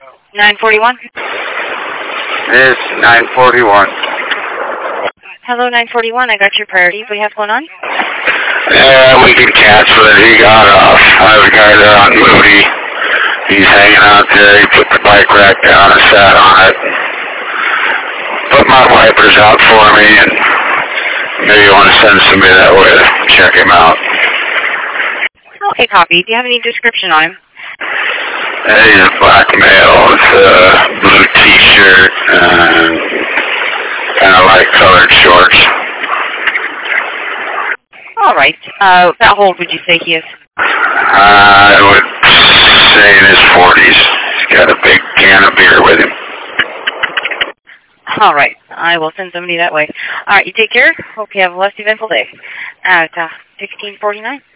941? It's 941. Hello, 941. I got your priority. What do you have going on? Yeah, we can cancel it. He got off. I have a guy there on Moody. He's hanging out there. He put the bike rack down and sat on it. Put my wipers out for me, and maybe you want to send somebody that way to check him out. Okay, copy. Do you have any description on him? He's a black male with a blue t-shirt and kind of light colored shorts. All right. How old would you say he is? I would say in his 40s. He's got a big can of beer with him. All right. I will send somebody that way. All right. You take care. Hope you have a less eventful day. At 1649.